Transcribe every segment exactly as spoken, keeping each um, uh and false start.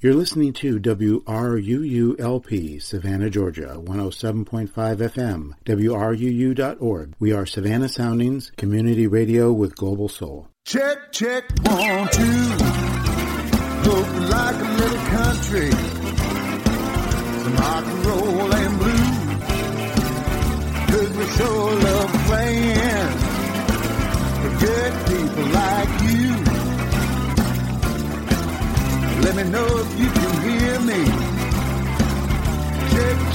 You're listening to W R U U L P, Savannah, Georgia, one oh seven point five F M, W R U U dot org. We are Savannah Soundings, community radio with global soul. Check, check, one, two. Look like a little country. Some rock and roll and blues. 'Cause we sure love playing for good people like you. Let me know if you can hear me. Check,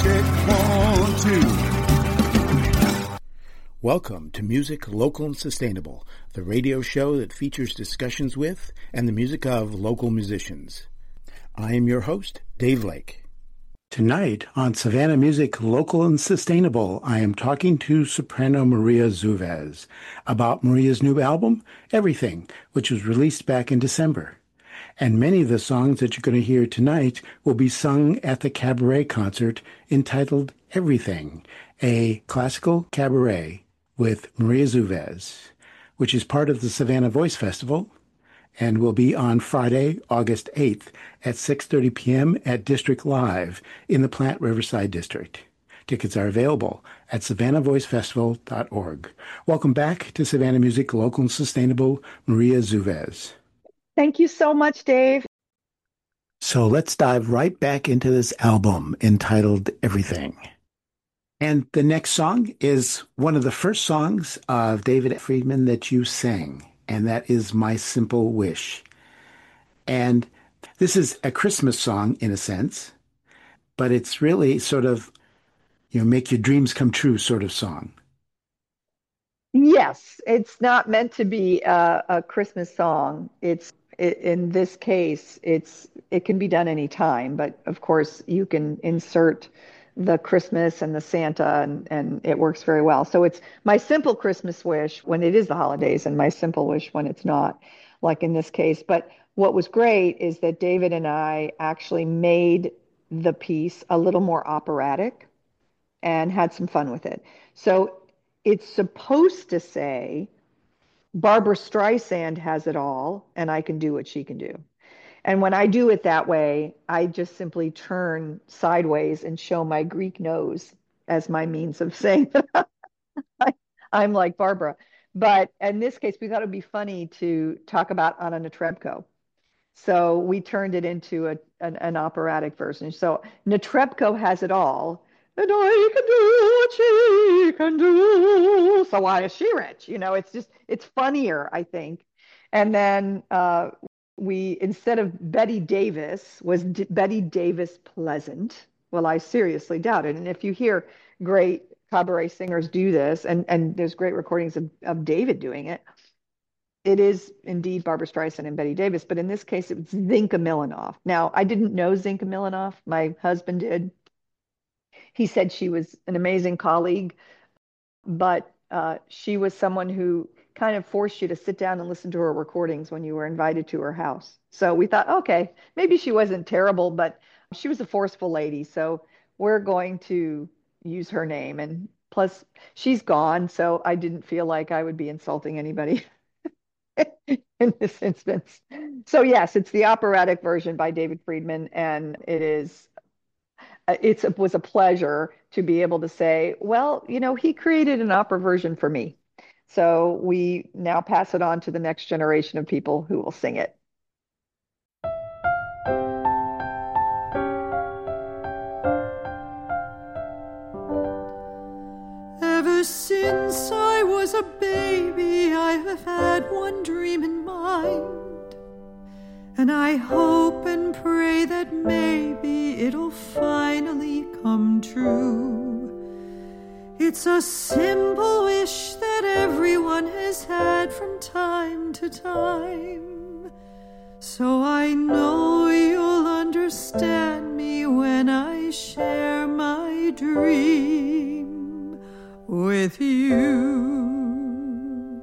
check, one, two. Welcome to Music Local and Sustainable, the radio show that features discussions with and the music of local musicians. I am your host, Dave Lake. Tonight on Savannah Music Local and Sustainable, I am talking to soprano Maria Zuvez about Maria's new album, Everything, which was released back in December. And many of the songs that you're going to hear tonight will be sung at the cabaret concert entitled Everything, a classical cabaret with Maria Zuvez, which is part of the Savannah Voice Festival and will be on Friday, August eighth at six thirty p.m. at District Live in the Plant Riverside District. Tickets are available at savannah voice festival dot org. Welcome back to Savannah Music Local and Sustainable, Maria Zuvez. Thank you so much, Dave. So let's dive right back into this album entitled Everything. And the next song is one of the first songs of David Friedman that you sang, and that is My Simple Wish. And this is a Christmas song in a sense, but it's really sort of, you know, make your dreams come true sort of song. Yes, it's not meant to be a, a Christmas song. It's in this case, it's it can be done anytime, but of course you can insert the Christmas and the Santa, and, and it works very well. So it's my simple Christmas wish when it is the holidays and my simple wish when it's not, like in this case. But what was great is that David and I actually made the piece a little more operatic and had some fun with it. So it's supposed to say, Barbra Streisand has it all, and I can do what she can do. And when I do it that way, I just simply turn sideways and show my Greek nose as my means of saying that I, I'm like Barbara. But in this case, we thought it would be funny to talk about Anna Netrebko. So we turned it into a, an, an operatic version. So Netrebko has it all, and I can do what she can do. So why is she rich? You know, it's just, it's funnier, I think. And then uh, we, instead of Betty Davis, was D- Betty Davis Pleasant. Well, I seriously doubt it. And if you hear great cabaret singers do this, and, and there's great recordings of, of David doing it, it is indeed Barbra Streisand and Betty Davis. But in this case, it's Zinka Milanov. Now, I didn't know Zinka Milanov. My husband did. He said she was an amazing colleague, but uh, she was someone who kind of forced you to sit down and listen to her recordings when you were invited to her house. So we thought, okay, maybe she wasn't terrible, but she was a forceful lady. So we're going to use her name. And plus, she's gone, so I didn't feel like I would be insulting anybody in this instance. So yes, it's the operatic version by David Friedman, and it is It's, it was a pleasure to be able to say, well, you know, he created an opera version for me. So we now pass it on to the next generation of people who will sing it. Ever since I was a baby, I have had one dream in mind. And I hope and pray that maybe it'll finally come true. It's a simple wish that everyone has had from time to time. So I know you'll understand me when I share my dream with you.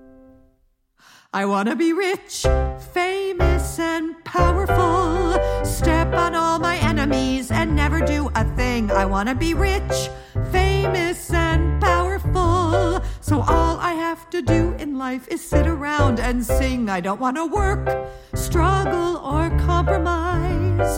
I want to be rich, famous and powerful, step on all my enemies and never do a thing. I want to be rich, famous and powerful, so all I have to do in life is sit around and sing. I don't want to work, struggle or compromise.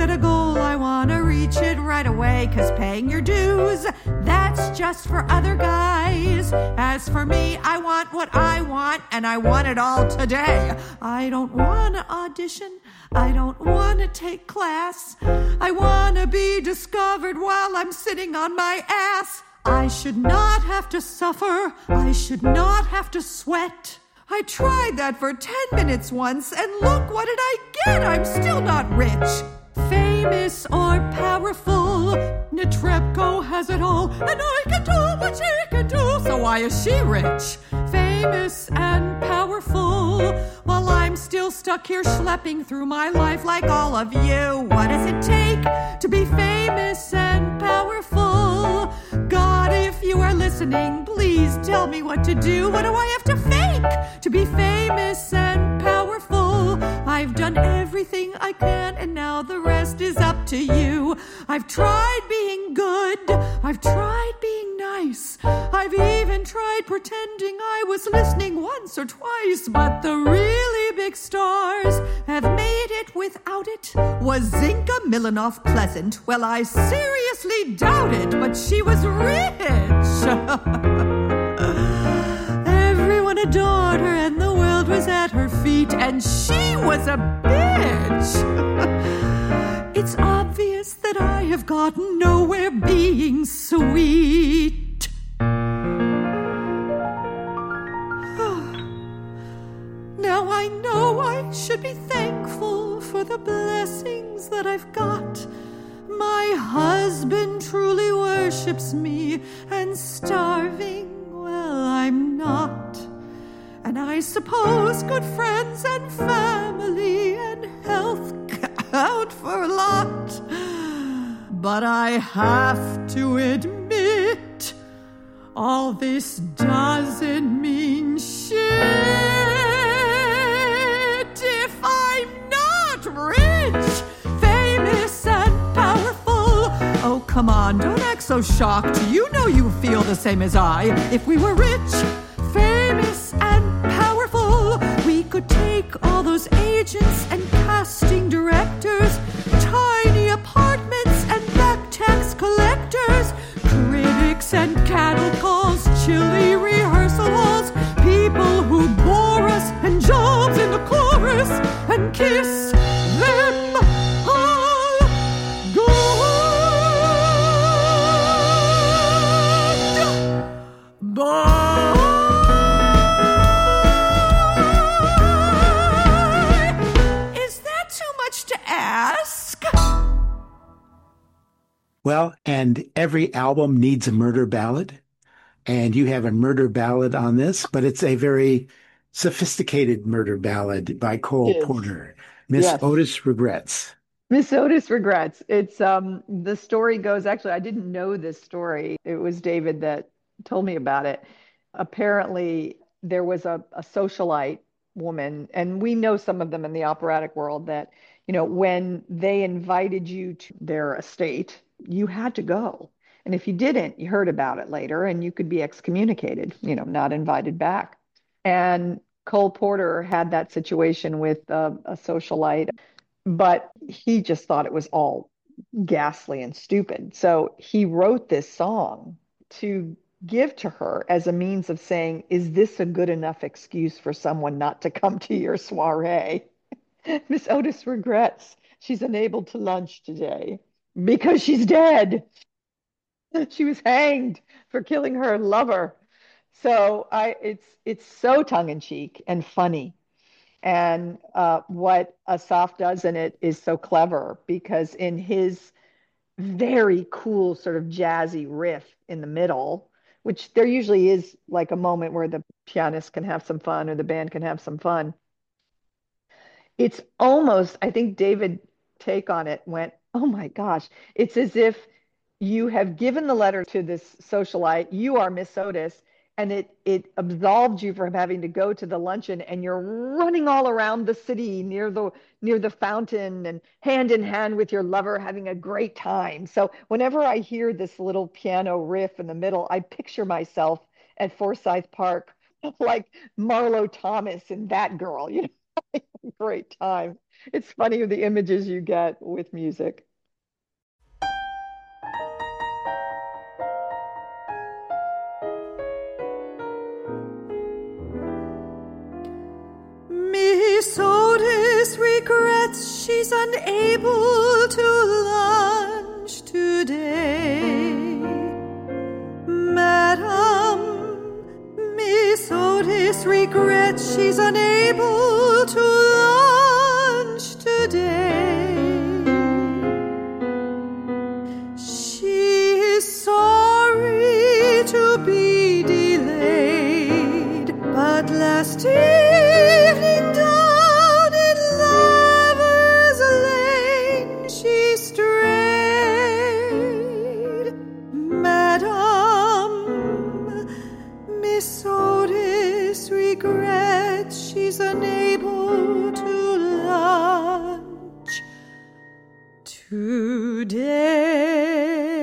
set a goal, I want to reach it right away. Cause paying your dues, that's just for other guys. As for me, I want what I want, and I want it all today. I don't want to audition. I don't want to take class. I want to be discovered while I'm sitting on my ass. I should not have to suffer. I should not have to sweat. I tried that for ten minutes once, and look, what did I get? I'm still not rich. Famous or powerful, Netrebko has it all, and I can do what she can do. So why is she rich? Famous and powerful, while I'm still stuck here schlepping through my life like all of you. What does it take to be famous and powerful? God, if you are listening, please tell me what to do. What do I have to fake to be famous and powerful? I've done everything I can, and now the rest is up to you. I've tried being good. I've tried being nice. I've even tried pretending I was listening once or twice. But the really big stars have made it without it. Was Zinka Milanoff pleasant? Well, I seriously doubt it, but she was rich. Everyone adored her, and the world was at her feet, and she was a bitch. It's obvious that I have gotten nowhere being sweet. Now I know I should be thankful for the blessings that I've got. My husband truly worships me, and starving, well, I'm not. And I suppose good friends and family and health count for a lot. But I have to admit, all this doesn't mean shit if I'm not rich, famous and powerful. Oh, come on, don't act so shocked. You know you feel the same as I. If we were rich, famous and powerful, we could take all those agents and casting directors, tiny apartments and back tax collectors, critics and cattle calls, chilly rehearsal halls, people who bore us, and jobs in the chorus, and kiss them all good. Bye. Is that too much to ask? Well, and every album needs a murder ballad, and you have a murder ballad on this, but it's a very sophisticated murder ballad by Cole Porter. Miss Yes. Otis Regrets. Miss Otis Regrets. It's um the story goes, actually, I didn't know this story. It was David that told me about it. Apparently, there was a, a socialite woman, and we know some of them in the operatic world, that, you know, when they invited you to their estate, you had to go. And if you didn't, you heard about it later, and you could be excommunicated, you know, not invited back. And Cole Porter had that situation with uh, a socialite, but he just thought it was all ghastly and stupid. So he wrote this song to give to her as a means of saying, is this a good enough excuse for someone not to come to your soiree? Miss Otis regrets she's unable to lunch today because she's dead. She was hanged for killing her lover. So I, it's it's so tongue-in-cheek and funny. And uh, what Asaf does in it is so clever, because in his very cool sort of jazzy riff in the middle, which there usually is like a moment where the pianist can have some fun or the band can have some fun. It's almost, I think David take on it went, oh my gosh, it's as if you have given the letter to this socialite, you are Miss Otis, and it it absolved you from having to go to the luncheon, and you're running all around the city near the near the fountain and hand in hand with your lover having a great time. So whenever I hear this little piano riff in the middle, I picture myself at Forsyth Park like Marlo Thomas and that girl, you know. Great time. It's funny the images you get with music. Miss Otis regrets she's unable to lunch today. Madam, Miss Otis regrets she's unable to lunch today. She is sorry to be delayed, but last evening down in Lover's Lane she strayed. Madam, Miss Otis regrets she's unable to lunch today.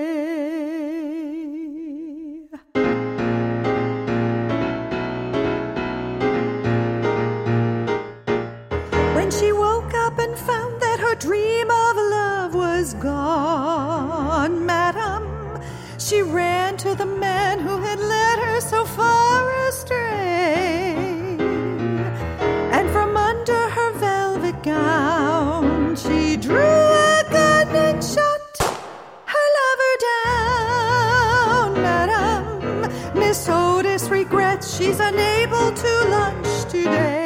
When she woke up and found that her dream of love was gone, madam, she ran to the man who had led her so far astray. And from under her velvet gown, she drew a gun and shot her lover down. Madam, Miss Otis regrets she's unable to lunch today.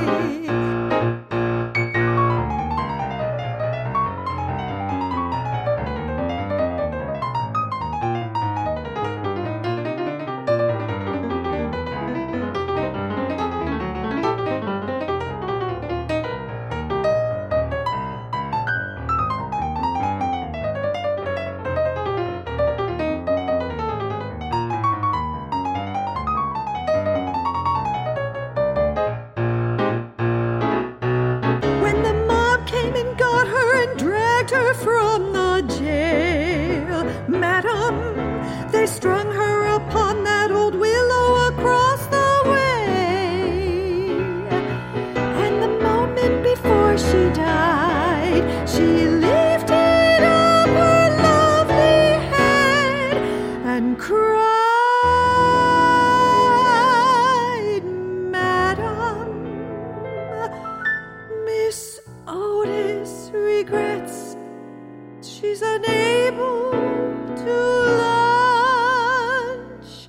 When the mob came and got her and dragged her from the jail, madam, they strung her upon that old willow across the way. And the moment before she died, she lifted up her lovely head and cried, madam, Miss Otis regrets she's unable to lunch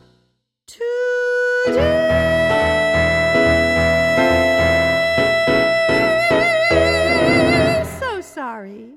today. So sorry.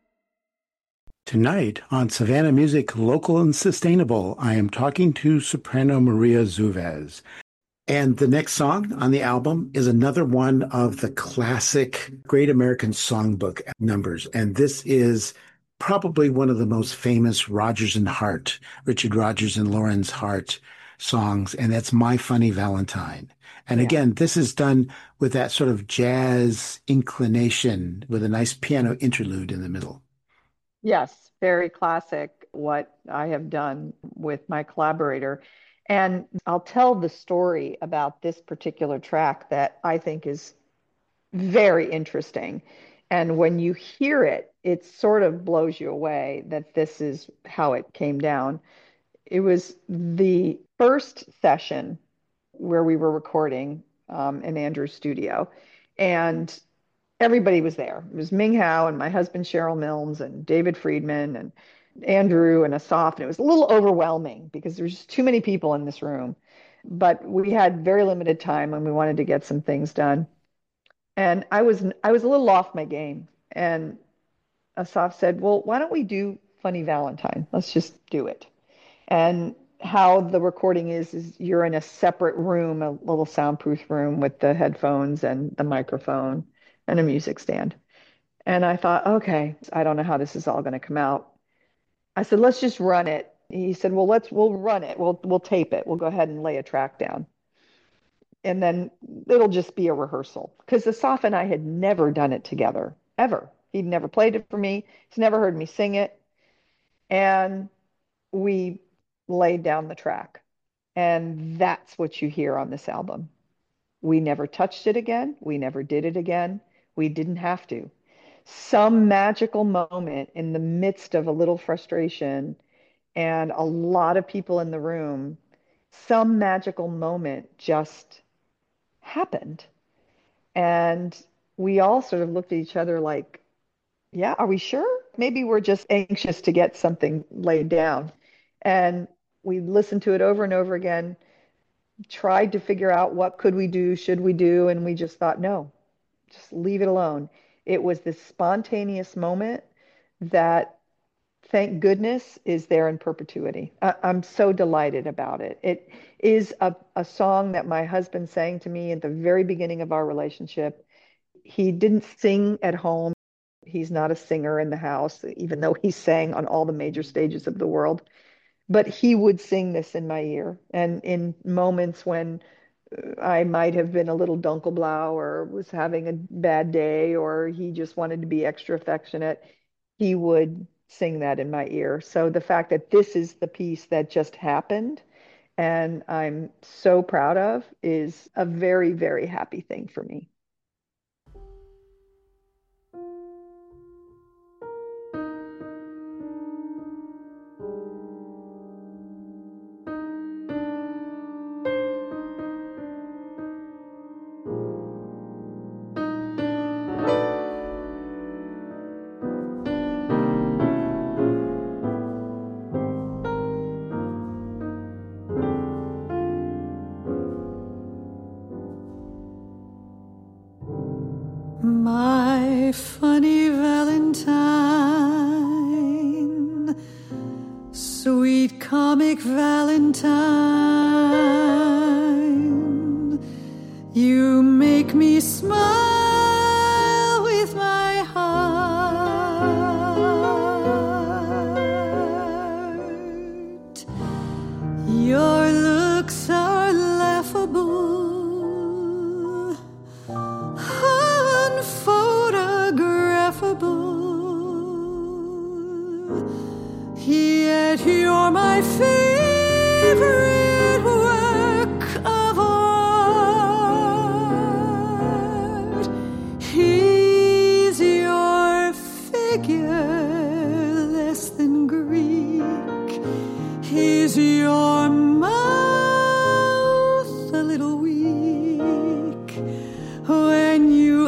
Tonight on Savannah Music Local and Sustainable, I am talking to soprano Maria Zuvez. And the next song on the album is another one of the classic Great American Songbook numbers. And this is probably one of the most famous Rodgers and Hart, Richard Rodgers and Lawrence Hart songs. And that's My Funny Valentine. And Yeah. again, this is done with that sort of jazz inclination with a nice piano interlude in the middle. Yes, very classic what I have done with my collaborator. And I'll tell the story about this particular track that I think is very interesting. And when you hear it, it sort of blows you away that this is how it came down. It was the first session where we were recording um, in Andrew's studio. And everybody was there. It was Ming Hao and my husband, Cheryl Milnes, and David Friedman, and Andrew and Asaf. And it was a little overwhelming because there's just too many people in this room. But we had very limited time and we wanted to get some things done. And I was I was a little off my game. And Asaf said, well, why don't we do Funny Valentine? Let's just do it. And how the recording is, is you're in a separate room, a little soundproof room with the headphones and the microphone and a music stand. And I thought, okay, I don't know how this is all going to come out. I said, let's just run it. He said, well, let's, we'll run it. We'll, we'll tape it. We'll go ahead and lay a track down. And then it'll just be a rehearsal. Because Asaf and I had never done it together, ever. He'd never played it for me. He's never heard me sing it. And we laid down the track. And that's what you hear on this album. We never touched it again. We never did it again. We didn't have to. Some magical moment in the midst of a little frustration and a lot of people in the room, some magical moment just happened. And we all sort of looked at each other like, yeah, are we sure? Maybe we're just anxious to get something laid down. And we listened to it over and over again, tried to figure out what could we do, should we do, and we just thought, no, just leave it alone. It was this spontaneous moment that, thank goodness, is there in perpetuity. I- I'm so delighted about it. It is a, a song that my husband sang to me at the very beginning of our relationship. He didn't sing at home. He's not a singer in the house, even though he sang on all the major stages of the world. But he would sing this in my ear. And in moments when I might have been a little dunkelblau or was having a bad day or he just wanted to be extra affectionate, he would sing that in my ear. So the fact that this is the piece that just happened and I'm so proud of is a very, very happy thing for me. My funny Valentine, sweet comic Valentine, you make me smile with my heart. Your looks are laughable, yet you're my favorite work of art. Is your figure less than Greek? Is your mouth a little weak when you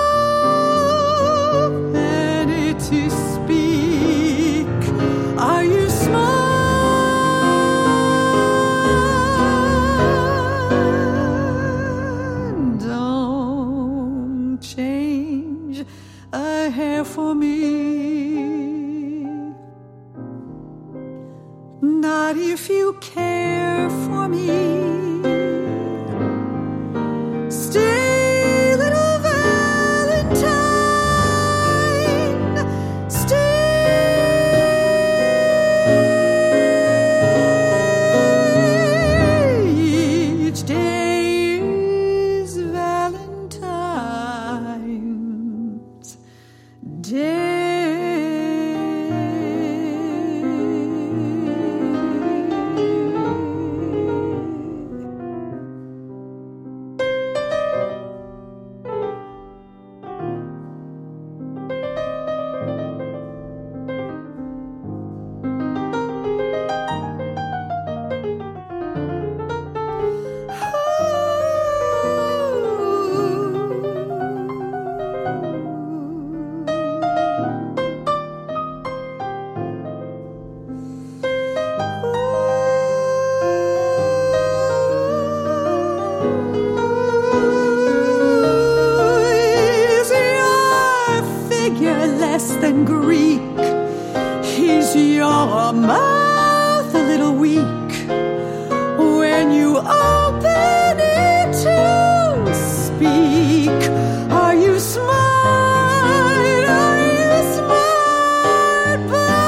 open it to speak? Are you smart? Don't change a hair for me. Not if you care for me. Stay, little Valentine. Stay. Each day is Valentine's Day. Less than Greek. Is your mouth a little weak when you open it to speak? Are you smart? Are you smart?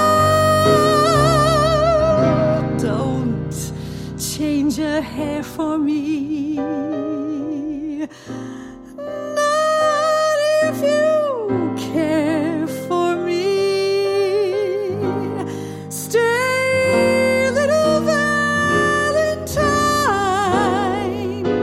But don't change a hair for me. Not if you care for me. Stay, little Valentine.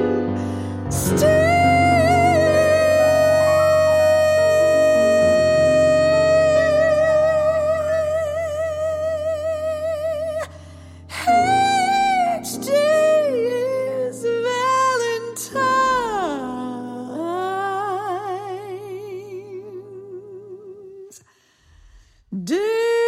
Day.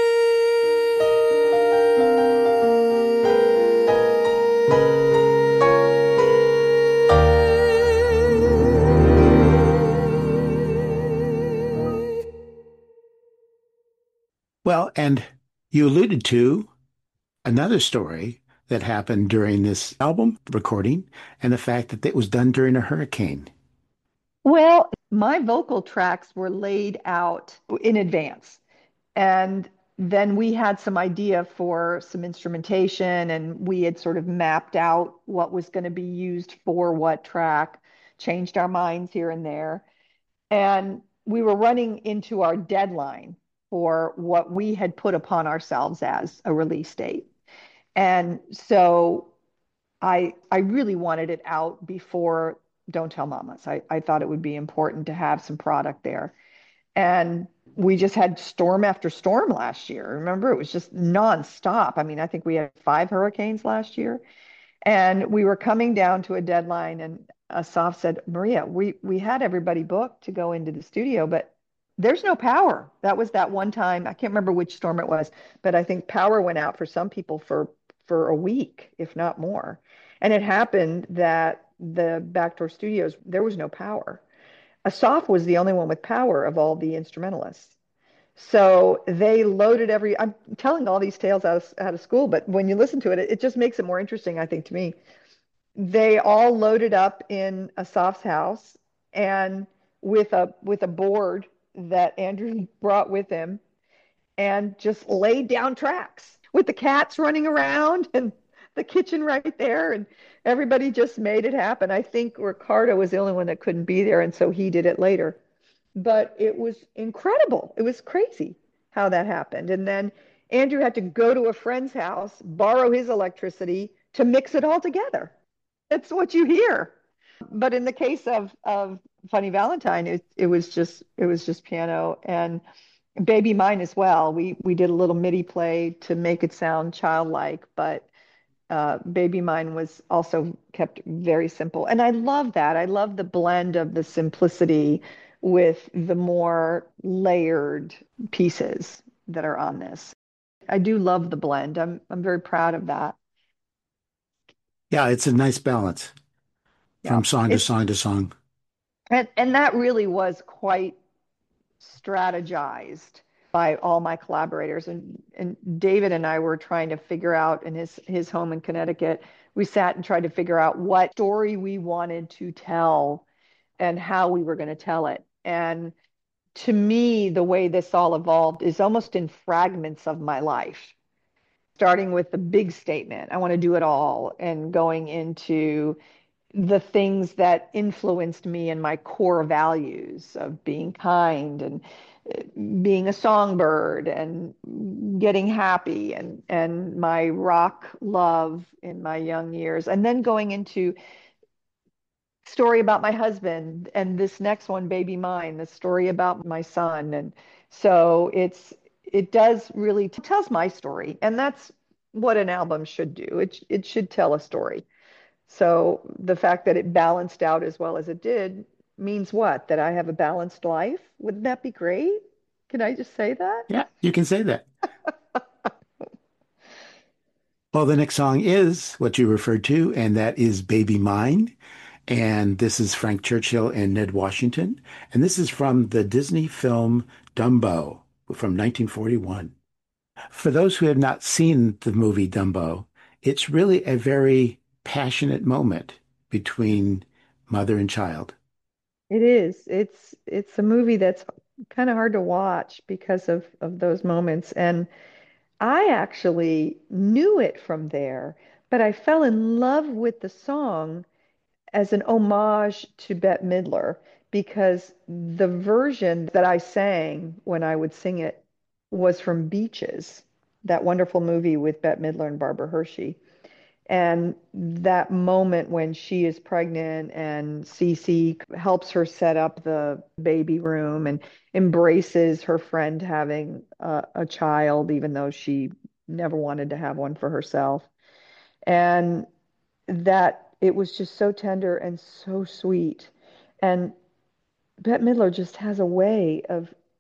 Well, and you alluded to another story that happened during this album recording and the fact that it was done during a hurricane. Well, my vocal tracks were laid out in advance. And then we had some idea for some instrumentation, and we had sort of mapped out what was going to be used for what track, changed our minds here and there. And we were running into our deadline for what we had put upon ourselves as a release date. And so I I really wanted it out before Don't Tell Mamas. I, I thought it would be important to have some product there. And we just had storm after storm last year. Remember, it was just nonstop. I mean, I think we had five hurricanes last year. And we were coming down to a deadline, and Asaf said, Maria, we we had everybody booked to go into the studio, but there's no power. That was that one time. I can't remember which storm it was, but I think power went out for some people for for a week, if not more. And it happened that the Backdoor Studios, there was no power. Asaf was the only one with power of all the instrumentalists. So they loaded every, I'm telling all these tales out of, out of school, but when you listen to it, it, it just makes it more interesting, I think, to me. They all loaded up in Asaf's house and with a with a board that Andrew brought with him and just laid down tracks with the cats running around and the kitchen right there. And everybody just made it happen. I think Ricardo was the only one that couldn't be there. And so he did it later. But it was incredible. It was crazy how that happened. And then Andrew had to go to a friend's house, borrow his electricity to mix it all together. That's what you hear. But in the case of of Funny Valentine, it, it was just it was just piano and Baby Mine as well. We we did a little MIDI play to make it sound childlike, but uh, Baby Mine was also kept very simple. And I love that. I love the blend of the simplicity with the more layered pieces that are on this. I do love the blend. I'm I'm very proud of that. Yeah, it's a nice balance Yeah. from song to It's song to song. and, and that really was quite strategized by all my collaborators. And, and David and I were trying to figure out in his, his home in Connecticut, we sat and tried to figure out what story we wanted to tell and how we were going to tell it. And to me, the way this all evolved is almost in fragments of my life, starting with the big statement, I want to do it all, and going into the things that influenced me and my core values of being kind and uh, being a songbird and getting happy and and my rock love in my young years, and then going into story about my husband, and this next one, Baby Mine, the story about my son. And so it's it does really t- tells my story, and that's what an album should do. It it should tell a story. So the fact that it balanced out as well as it did means what? That I have a balanced life? Wouldn't that be great? Can I just say that? Yeah, you can say that. Well, the next song is what you referred to, and that is Baby Mine. And this is Frank Churchill and Ned Washington. And this is from the Disney film Dumbo from nineteen forty-one. For those who have not seen the movie Dumbo, it's really a very passionate moment between mother and child. It is. It's it's a movie that's kind of hard to watch because of of those moments. And I actually knew it from there, but I fell in love with the song as an homage to Bette Midler because the version that I sang when I would sing it was from Beaches, that wonderful movie with Bette Midler and Barbara Hershey. And that moment when she is pregnant and Cece helps her set up the baby room and embraces her friend having a, a child, even though she never wanted to have one for herself. And that it was just so tender and so sweet. And Bette Midler just has a way of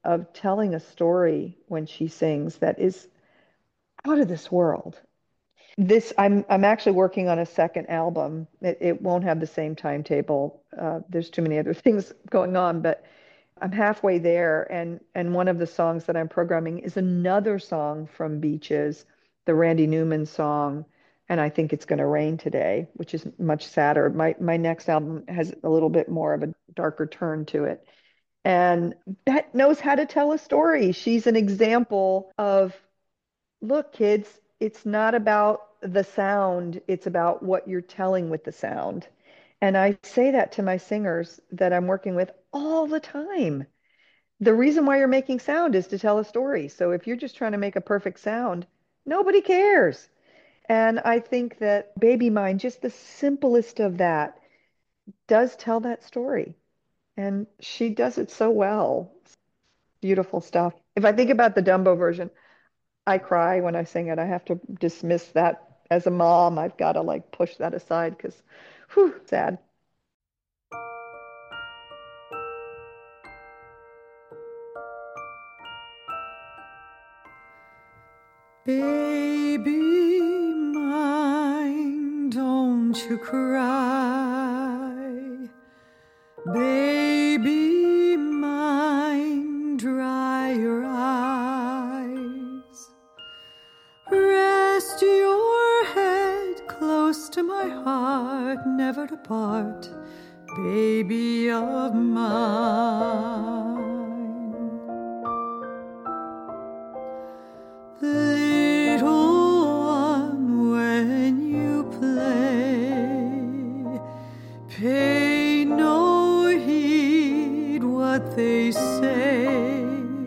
of telling a story when she sings that is out of this world. This I'm I'm actually working on a second album. It, it won't have the same timetable. Uh, there's too many other things going on, but I'm halfway there. And and one of the songs that I'm programming is another song from Beaches, the Randy Newman song, and I Think It's Gonna Rain Today, which is much sadder. My my next album has a little bit more of a darker turn to it. And Bette knows how to tell a story. She's an example of, look, kids, it's not about the sound, it's about what you're telling with the sound. And I say that to my singers that I'm working with all the time. The reason why you're making sound is to tell a story. So if you're just trying to make a perfect sound, nobody cares. And I think that Baby Mine, just the simplest of that, does tell that story. And she does it so well. Beautiful stuff. If I think about the Dumbo version, I cry when I sing it. I have to dismiss that as a mom. I've got to like push that aside because, whew, sad. Baby mine, don't you cry. Baby mine, dry your eyes. Rest your head close to my heart, never to part, baby of mine. Little one, when you play, pay no heed what they say.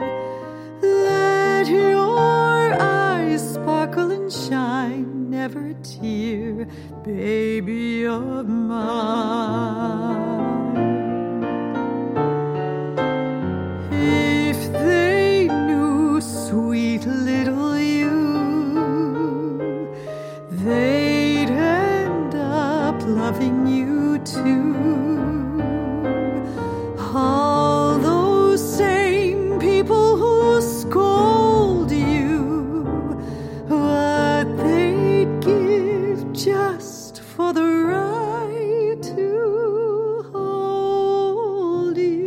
Let your eyes sparkle and shine, never a tear, baby of mine. If they knew, sweet little you, they'd end up loving you too. All those same people who scold you, what they'd give just for the right to hold you.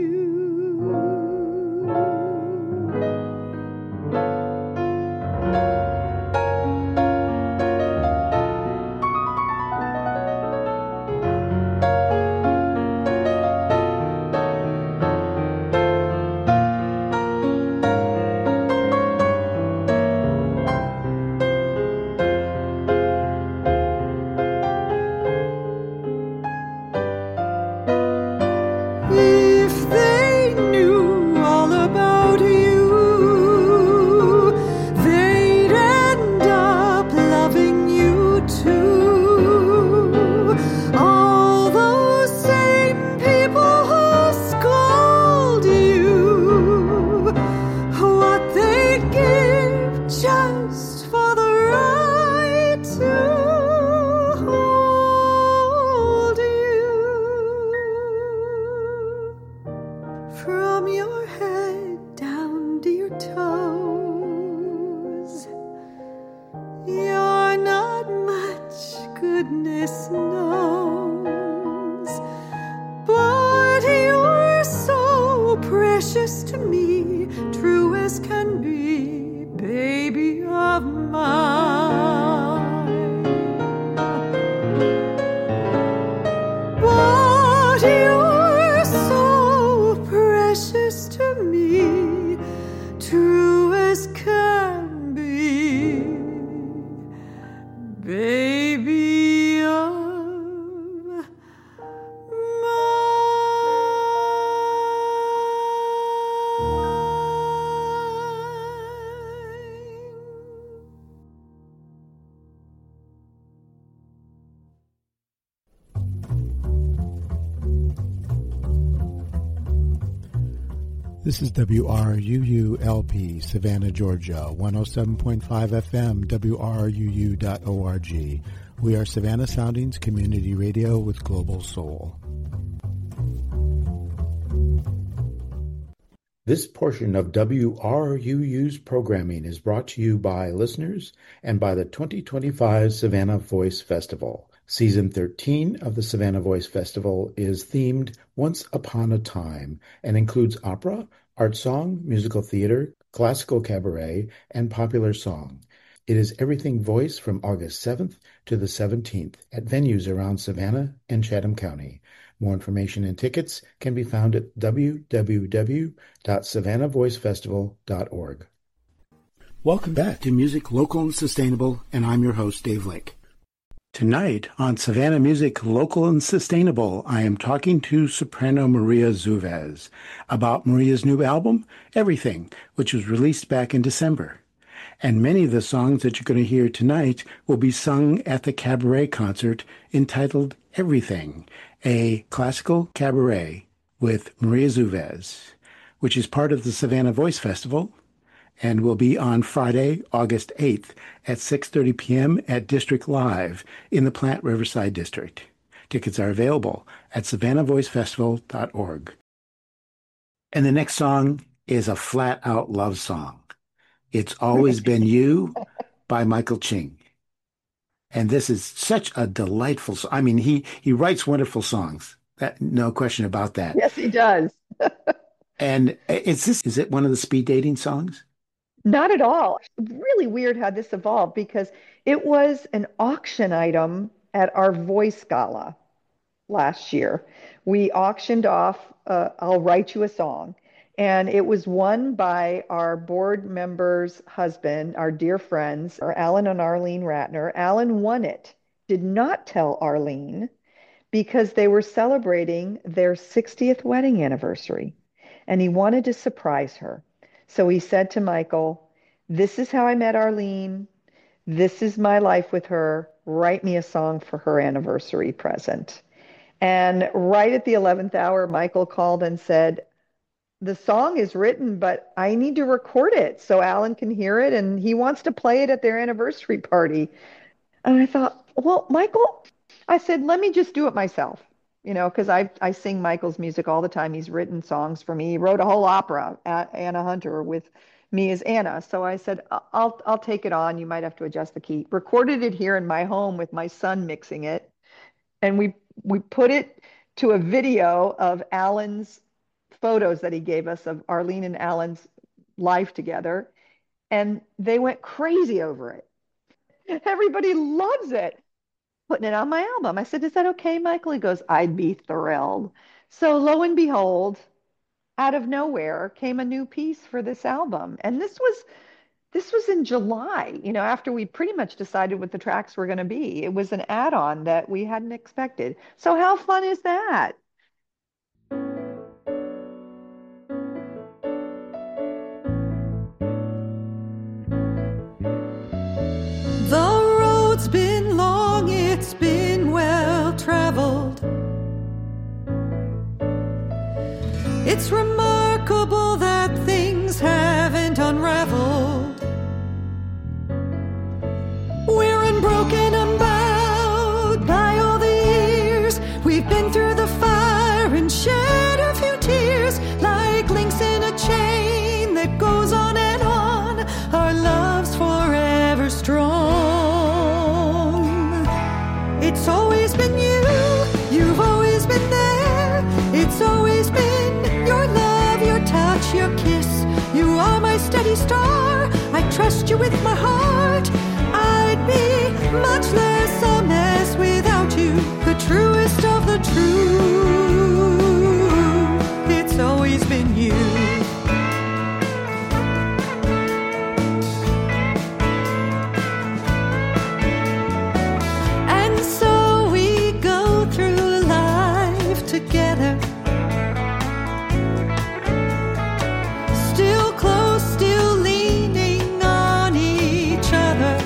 If they knew all about you, they'd end up loving you too. All those same people who scold you, what they'd give just for the right to hold you. From your head down to your toes, you're not much, goodness knows, but you're so precious to me, true as can be, baby of mine. But you're so precious to me, true as can be, baby of This is W R U U L P, Savannah, Georgia, one oh seven point five F M, W R U U dot org. We are Savannah Soundings Community Radio with Global Soul. This portion of W R U U's programming is brought to you by listeners and by the twenty twenty-five Savannah Voice Festival. Season thirteen of the Savannah Voice Festival is themed Once Upon a Time and includes opera, art song, musical theater, classical cabaret, and popular song. It is everything voice from August seventh to the seventeenth at venues around Savannah and Chatham County. More information and tickets can be found at w w w dot savannah voice festival dot org. Welcome back to Music Local and Sustainable, and I'm your host, Dave Lake. Tonight on Savannah Music Local and Sustainable, I am talking to soprano Maria Zuvez about Maria's new album, Everything, which was released back in December. And many of the songs that you're going to hear tonight will be sung at the cabaret concert entitled Everything, a classical cabaret with Maria Zuvez, which is part of the Savannah Voice Festival and will be on Friday, August eighth at six thirty p.m. at District Live in the Plant Riverside District. Tickets are available at savannah voice festival dot org. And the next song is a flat-out love song. It's Always Been You by Michael Ching. And this is such a delightful song. I mean, he, he writes wonderful songs. That, no question about that. Yes, he does. And is this, is it one of the speed dating songs? Not at all. Really weird how this evolved because it was an auction item at our voice gala last year. We auctioned off uh, I'll Write You a Song. And it was won by our board member's husband, our dear friends, our Alan and Arlene Ratner. Alan won it, did not tell Arlene because they were celebrating their sixtieth wedding anniversary. And he wanted to surprise her. So he said to Michael, this is how I met Arlene. This is my life with her. Write me a song for her anniversary present. And right at the eleventh hour, Michael called and said, the song is written, but I need to record it so Alan can hear it, and he wants to play it at their anniversary party. And I thought, well, Michael, I said, let me just do it myself, you know, because I I sing Michael's music all the time. He's written songs for me. He wrote a whole opera, at Anna Hunter, with me as Anna. So I said, I'll I'll take it on. You might have to adjust the key. Recorded it here in my home with my son mixing it, and we we put it to a video of Alan's photos that he gave us of Arlene and Alan's life together, and they went crazy over it. Everybody loves it. Putting it on my album. I said, is that okay, Michael? He goes, I'd be thrilled. So lo and behold, out of nowhere came a new piece for this album. And this was this was in July, you know, after we pretty much decided what the tracks were going to be. It was an add-on that we hadn't expected. So how fun is that? It's been long, it's been well traveled. It's remarkable that things haven't unraveled. We're unbroken, unbowed by all the years. We've been through the fire and shed a few tears, like links in a chain that goes on and on. Our love's forever strong. It's always been you, you've always been there. It's always been your love, your touch, your kiss. You are my steady star. I trust you with my heart. I'd be much less a mess without you, the truest of the true. It's always been you. Together, still close, still leaning on each other.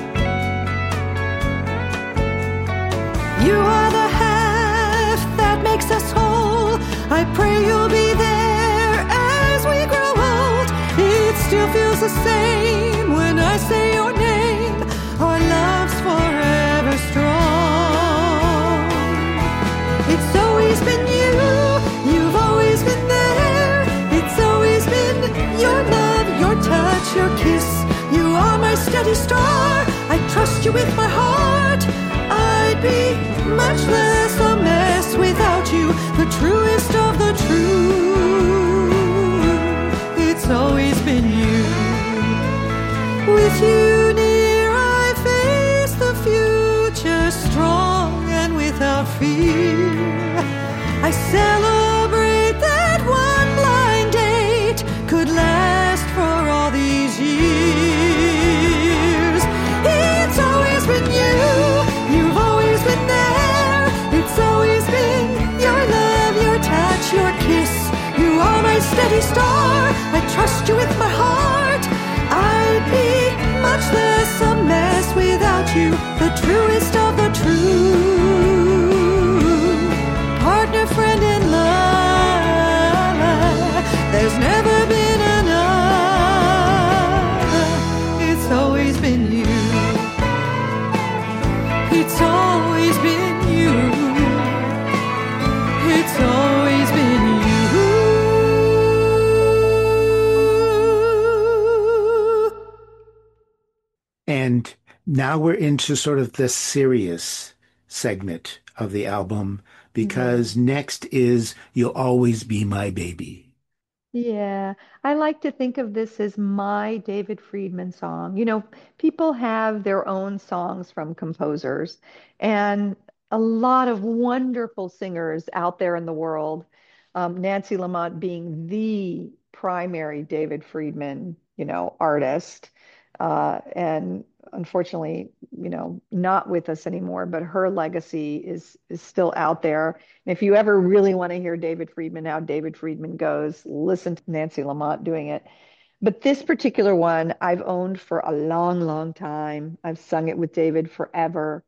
You are the half that makes us whole. I pray you'll be there as we grow old. It still feels the same when I say your name. Our love's forever strong. It's always been you. You've always been there. It's always been touch, your kiss. You are my steady star. I trust you with my heart. I'd be much less a mess without you, the truest of the true. It's always been you. With you near, I face the future strong and without fear. I celebrate that one blind date could last for all these years. It's always been you, you've always been there. It's always been your love, your touch, your kiss. You are my steady star. I trust you with my heart. I'd be much less a mess without you, the truest of the true. Partner, friend, and love, there's never been another. It's always been you. It's always been you. It's always been you. And now we're into sort of the serious segment of the album, because mm-hmm. next is You'll Always Be My Baby. Yeah, I like to think of this as my David Friedman song. You know, people have their own songs from composers, and a lot of wonderful singers out there in the world. Um, Nancy Lamont being the primary David Friedman, you know, artist. Uh, and unfortunately, you know, not with us anymore, but her legacy is is still out there. And if you ever really want to hear David Friedman, how David Friedman goes, listen to Nancy Lamont doing it. But this particular one I've owned for a long, long time. I've sung it with David forever.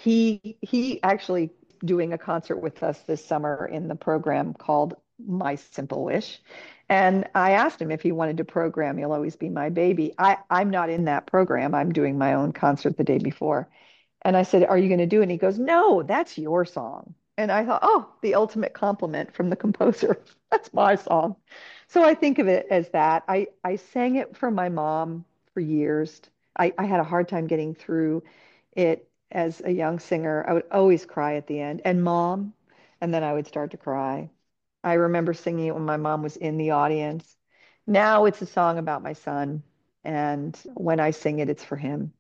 He he actually doing a concert with us this summer in the program called My Simple Wish. And I asked him if he wanted to program You'll Always Be My Baby. I, I'm not in that program. I'm doing my own concert the day before. And I said, are you going to do it? And he goes, no, that's your song. And I thought, oh, the ultimate compliment from the composer. That's my song. So I think of it as that. I, I sang it for my mom for years. I, I had a hard time getting through it as a young singer. I would always cry at the end. And mom, and then I would start to cry. I remember singing it when my mom was in the audience. Now it's a song about my son. And when I sing it, it's for him.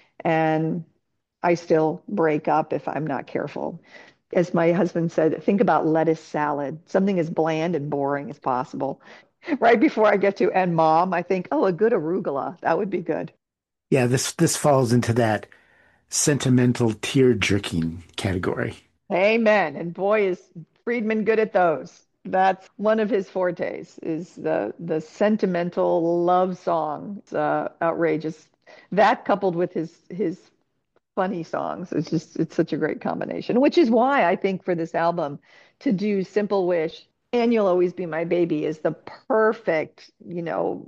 And I still break up if I'm not careful. As my husband said, think about lettuce salad, something as bland and boring as possible. Right before I get to and mom, I think, oh, a good arugula. That would be good. Yeah, this this falls into that sentimental tear-jerking category. Amen. And boy, is Friedman good at those. That's one of his fortes, is the the sentimental love song. It's uh, outrageous. That coupled with his his funny songs, it's just it's such a great combination. Which is why I think for this album to do Simple Wish and You'll Always Be My Baby is the perfect, you know,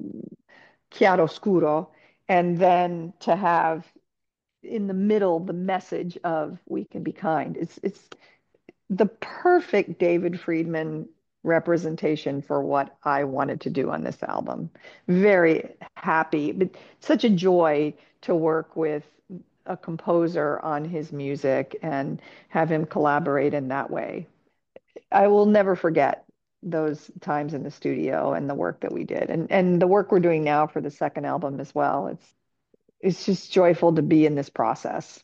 chiaroscuro, and then to have in the middle the message of We Can Be Kind. It's it's the perfect David Friedman representation for what I wanted to do on this album. Very happy, but such a joy to work with a composer on his music and have him collaborate in that way. I will never forget those times in the studio and the work that we did, and and the work we're doing now for the second album as well. It's it's just joyful to be in this process.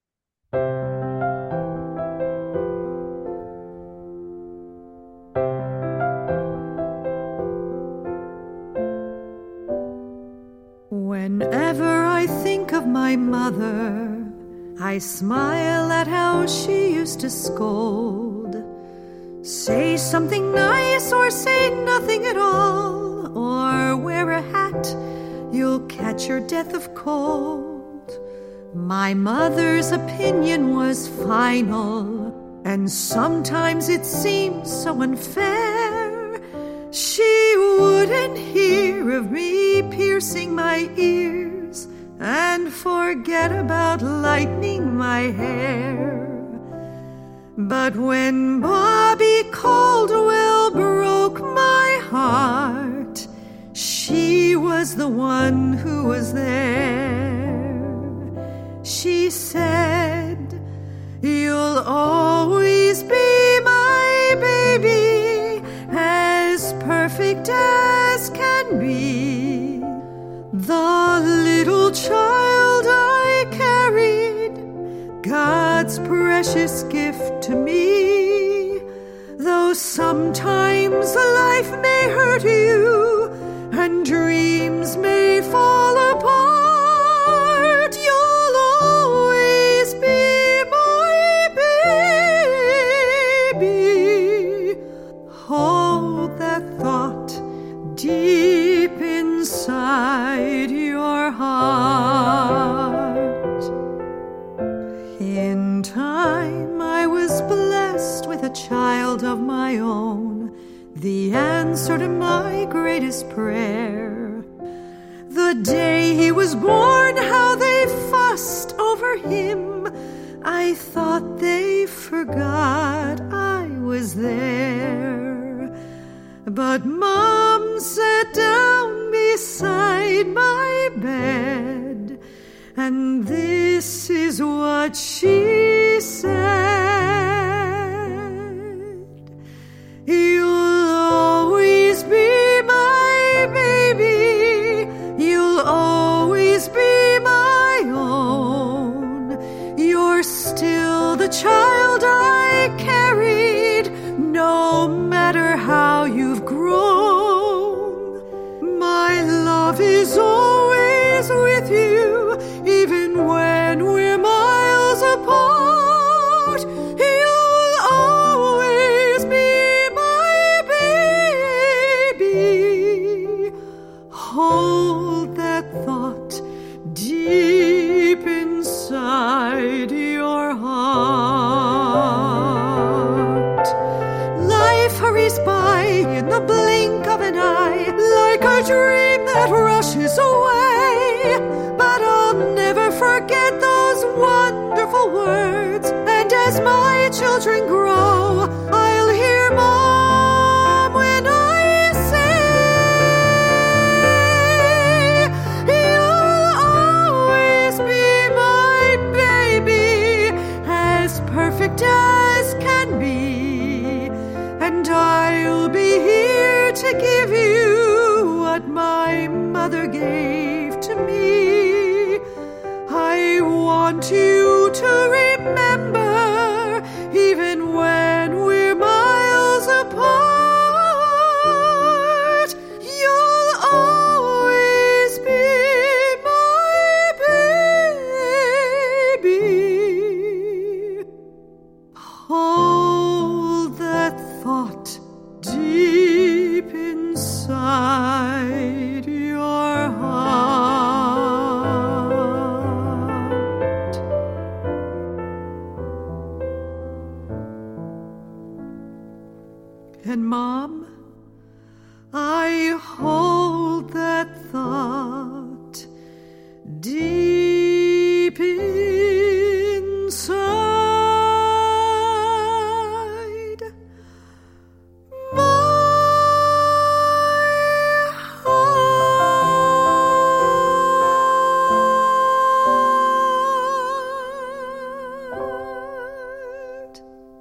Whenever I think of my mother, I smile at how she used to scold. Say something nice or say nothing at all, or wear a hat, you'll catch your death of cold. My mother's opinion was final, and sometimes it seemed so unfair. She wouldn't hear of me piercing my ears and forget about lightening my hair. But when Bobby Caldwell broke my heart, she was the one who was there. She said, "You'll always be my baby, as perfect as can be." The little child I carried, God's precious gift to me. Though sometimes life may hurt you and dreams may fall apart, you'll always be my baby. Hold that thought deep inside your heart. In time I was blessed with a child of my own, the answer to my greatest prayer. The day he was born, how they fussed over him. I thought they forgot I was there. But Mom sat down beside my bed, and this is what she said: "You'll always be my baby, you'll always be my own. You're still the child I carried, no matter how you've grown. My love is always with you, even when we're miles apart. You'll always be my baby." Hold that thought deep inside your heart. Life hurries by in the blink of an eye, like a dream that rushes away. But I'll never forget those wonderful words, and as my children grow, I'll hear Mom when I say, "You'll always be my baby, as perfect as can be, and I'll be here to give you what my mother gave to me. I want you to remember, even when we're miles apart, you'll always be my baby." Hold that thought deep inside your heart. And Mom, I hold that thought deep inside my heart.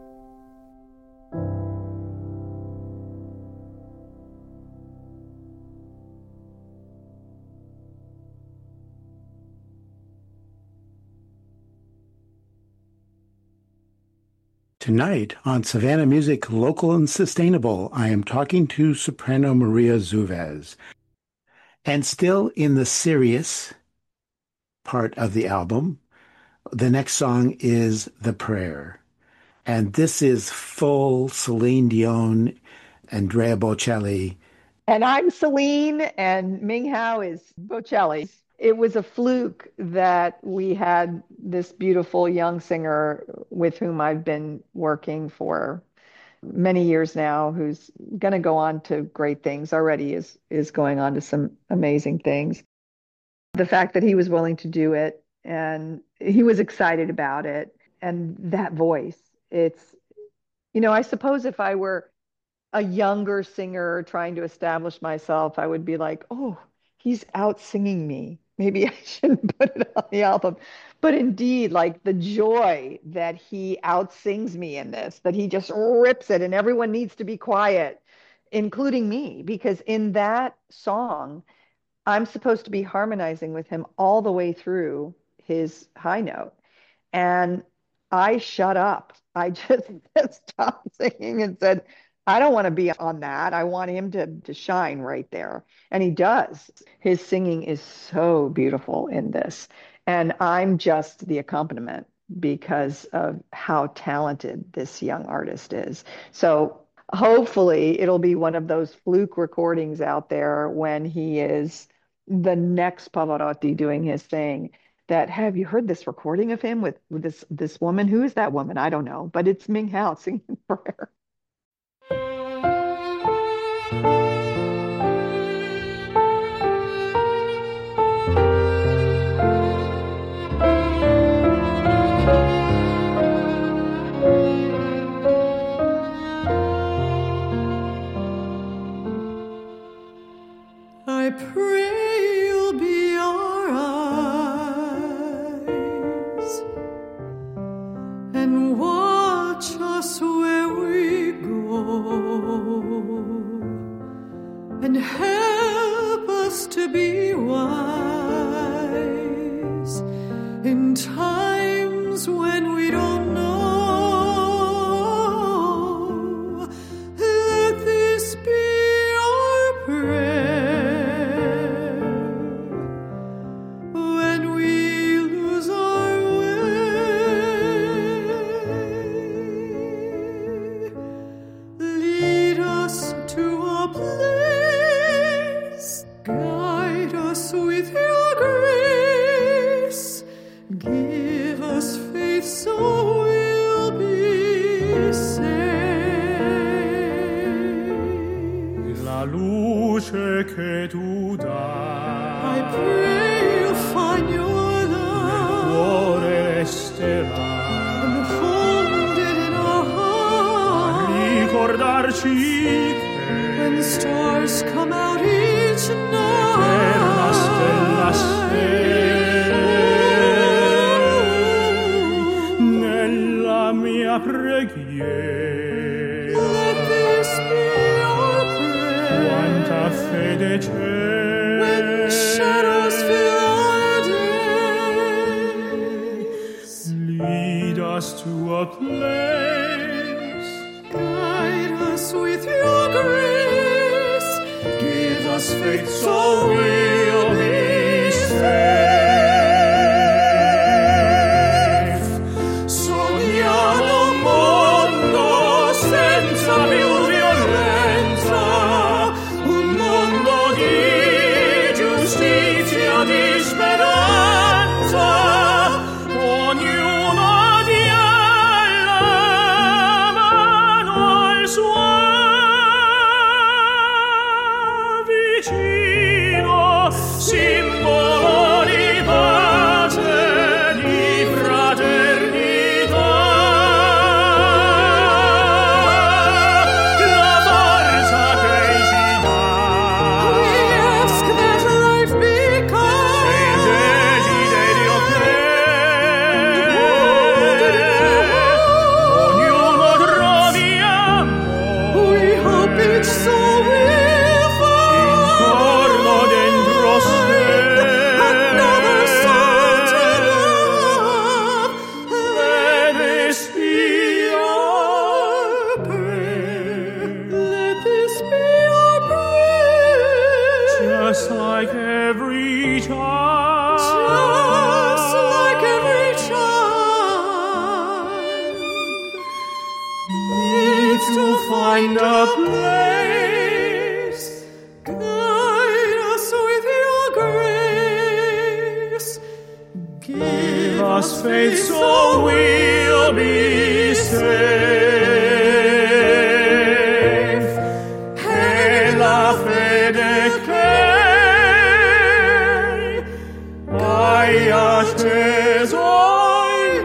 Tonight on Savannah Music Local and Sustainable, I am talking to soprano Maria Zuvez. And still in the serious part of the album, the next song is The Prayer. And this is full Celine Dion, Andrea Bocelli. And I'm Celine, and Ming Hao is Bocelli. It was a fluke that we had this beautiful young singer with whom I've been working for many years now, who's going to go on to great things, already is is going on to some amazing things. The fact that he was willing to do it, and he was excited about it, and that voice, it's, you know, I suppose if I were a younger singer trying to establish myself, I would be like, oh, he's out singing me. Maybe I shouldn't put it on the album. But indeed, like the joy that he outsings me in this, that he just rips it and everyone needs to be quiet, including me, because in that song, I'm supposed to be harmonizing with him all the way through his high note. And I shut up. I just stopped singing and said, I don't want to be on that. I want him to, to shine right there. And he does. His singing is so beautiful in this. And I'm just the accompaniment because of how talented this young artist is. So hopefully it'll be one of those fluke recordings out there when he is the next Pavarotti doing his thing. That, have you heard this recording of him with, with this this woman? Who is that woman? I don't know, but it's Ming Hao singing Prayer. I pray you'll be our eyes and watch us where we go and help us to be wise in times when we don't know. Let this be our prayer when we lose our way. Lead us to a place, guide us with your grace, give us faith so we'll be safe. La luce che tu dai, I pray you'll find your love cuore resterà and hold it in our a heart. ricordarci When che stars come out each eterna stella sei nella mia preghiera. Let this be our prayer. Quanta fede When c'è, shadows fill our days, lead us to a place, guide us with your grace, give us faith so we'll be safe. Sogniamo un mondo senza più violenza, un mondo di giustizia, di speranza, ognuno dia la mano al suo vicino, simbolo di pace, di fraternità. La forza che ci dà we ask that life be e il kind. desiderio che ognuno trovi amore. We hope each soul will find Intorno dentro sé another soul to love. Let this be our prayer. Let this be our prayer. just like every child. Just like every child Need to find a place, guide us with your grace. give us faith so we'll be safe. E la fede che hai acceso in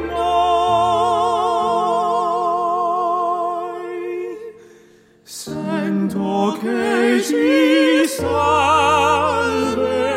noi, sento che ci salverà.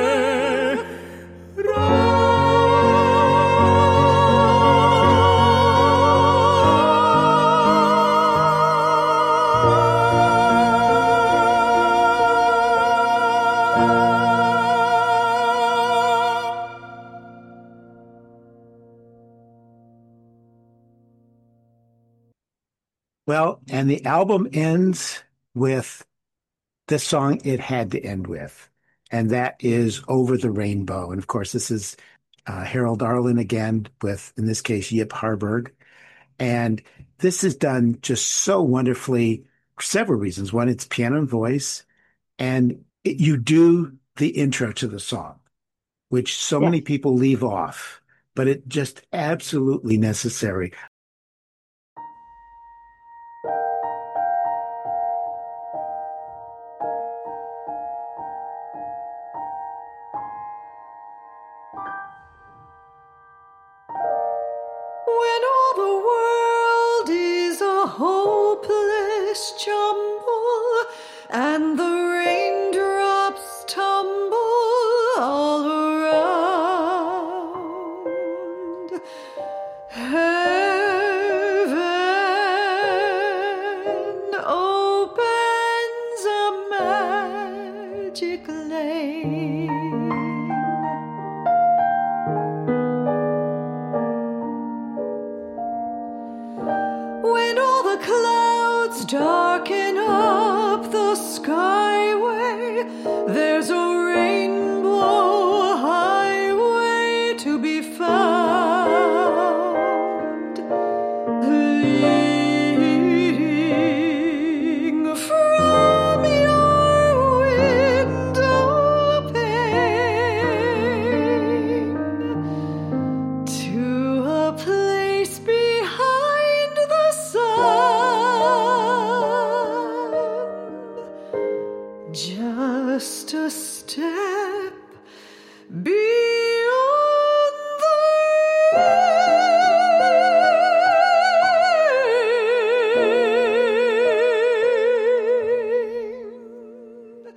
Well, and the album ends with the song it had to end with, and that is Over the Rainbow. And of course, this is uh, Harold Arlen again with, in this case, Yip Harburg. And this is done just so wonderfully for several reasons. One, it's piano and voice, and it, you do the intro to the song, which so Yes. many people leave off, but it just absolutely necessary. When all the world is a hopeless jumble and the raindrops tumble all around, heaven opens a magic lane. When all the clouds darken up the skyway, there's a rainbow highway to be found, leading from your window pane to a place behind the sun, just a step beyond the rain.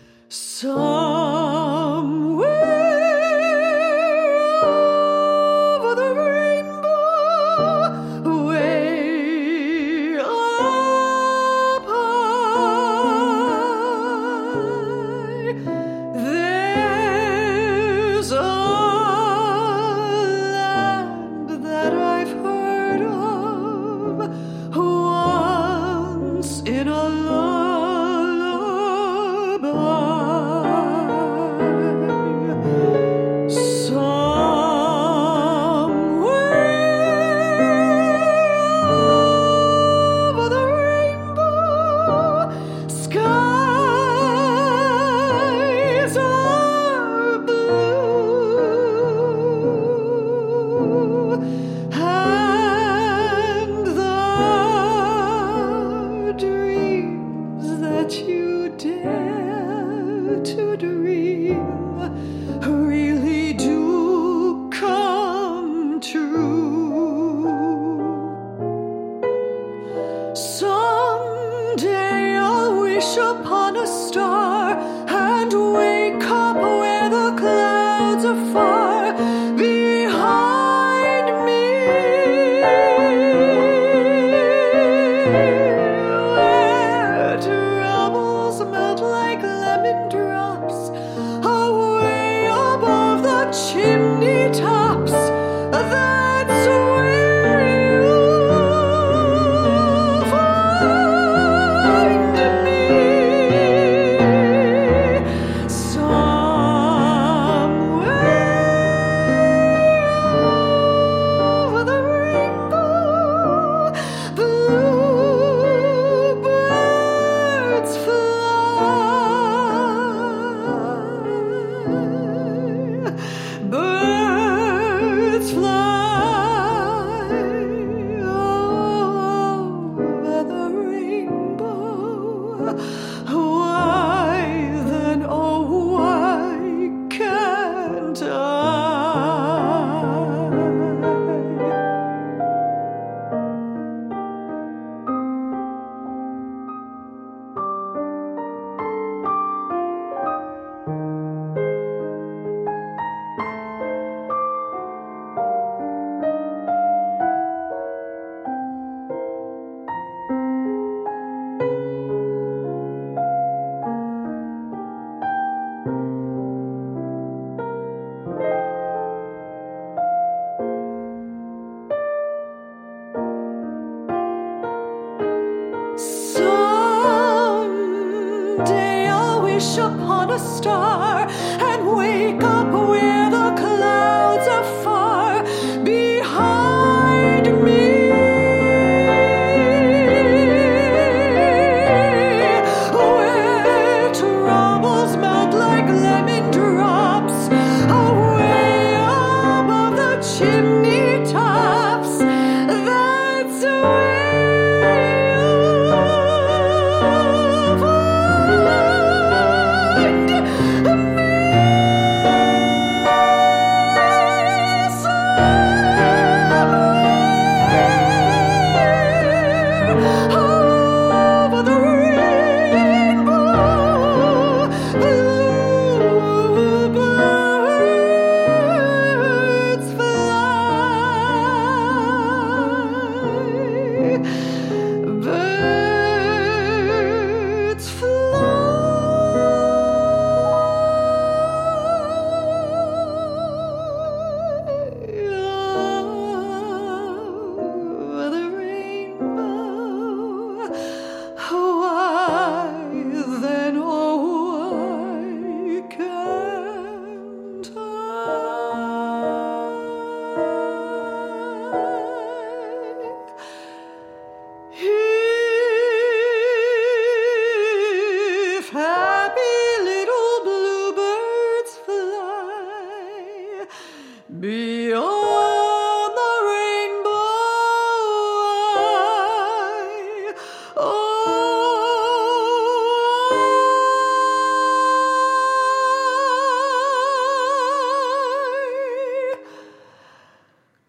Somewhere over the rainbow, way up high, there's a land that I've heard of once in a lullaby. Somewhere over the rainbow, skies are blue, and the dreams that you dare to dream really do come true. Someday I'll wish upon a star and wake up where the clouds are far behind me, where troubles melt like lemon drops away above the chimney tops. That's where you'll find me. Somewhere over the rainbow, bluebirds fly. Birds fly over the rainbow. Why then, oh, why can't I? Beyond the rainbow, I, I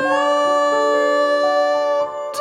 can't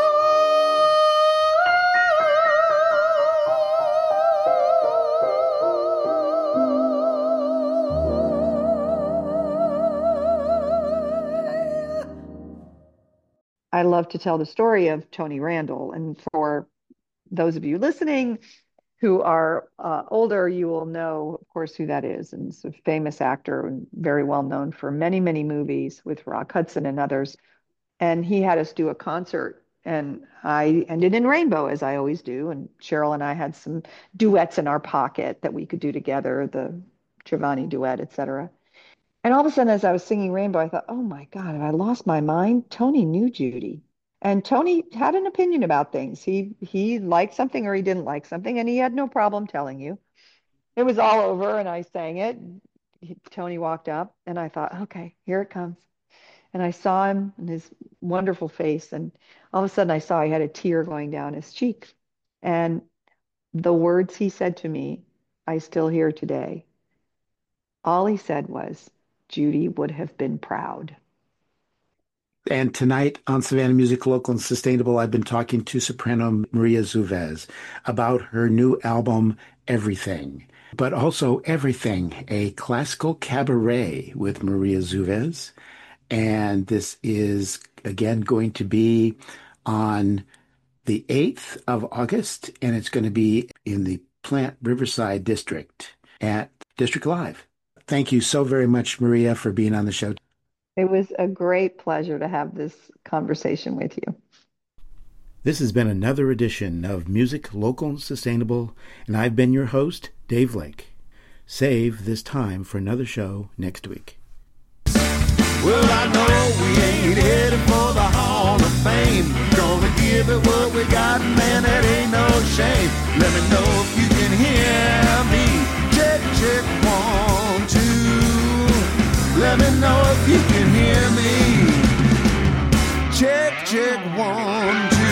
I love to tell the story of Tony Randall. And for those of you listening who are uh, older, you will know, of course, who that is. And it's a famous actor and very well known for many, many movies with Rock Hudson and others. And he had us do a concert. And I ended in Rainbow, as I always do. And Cheryl and I had some duets in our pocket that we could do together, the Giovanni duet, et cetera. And all of a sudden, as I was singing Rainbow, I thought, oh my God, have I lost my mind? Tony knew Judy. And Tony had an opinion about things. He he liked something or he didn't like something, and he had no problem telling you. It was all over, and I sang it. He, Tony walked up, and I thought, okay, here it comes. And I saw him and his wonderful face, and all of a sudden I saw he had a tear going down his cheek. And the words he said to me, I still hear today. All he said was, Judy would have been proud. And tonight on Savannah Music Local and Sustainable, I've been talking to soprano Maria Zuvez about her new album, Everything, but also Everything, a classical cabaret with Maria Zuvez. And this is, again, going to be on the eighth of August, and it's going to be in the Plant Riverside District at District Live. Thank you so very much, Maria, for being on the show. It was a great pleasure to have this conversation with you. This has been another edition of Music Local and Sustainable, and I've been your host, Dave Lake. Save this time for another show next week. Well, I know we ain't headed for the Hall of Fame. Gonna give it what we got, man, that ain't no shame. Let me know if you can hear me. Check, check, one, two. Let me know if you can hear me. Check, check, one, two.